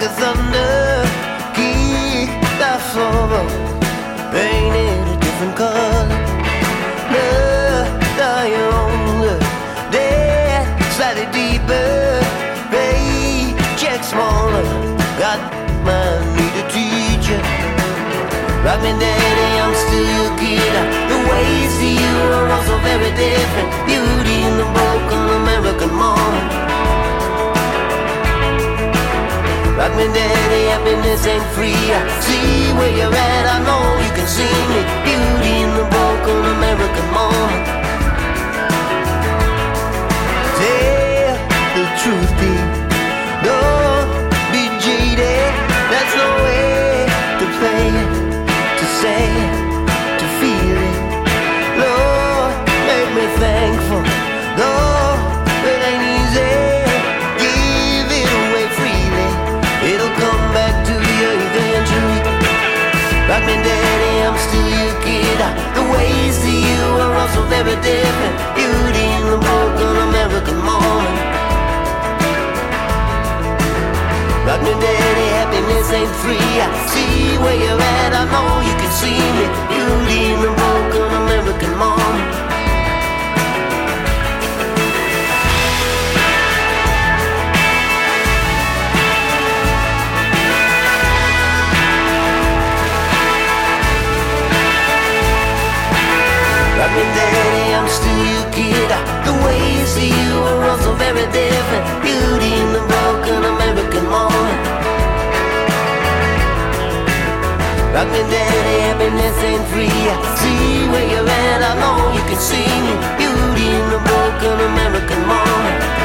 a thunder, keep that sorrow painted a different color. Love, younger, dead, slightly deeper, paycheck smaller. Got my need a teacher. Rock me daddy, I'm still your kid. The ways to you are also very different. Beauty in the broken American moment. Rock me daddy, happiness ain't free. I see where you're at, I know you can see me. Beauty in the broken American moment. Tell the truth, deep. Don't be jaded. That's no way to play it, to say it, to feel it. Lord, make me thankful. Lord, it ain't easy. Give it away freely. It'll come back to you eventually. Rock me daddy, I'm still your kid. The ways to you are also very different. Beauty in the broken American moment. Rock me daddy, happiness ain't free. I see where you're at, I know you can see me. Beauty in the broken American moment. Rock me daddy, I'm still your kid. The ways to you are also very different. Beauty in the broken American moment. Rock me daddy, happiness ain't free. I see where you're at, I know you can see me. Beauty in the broken American moment.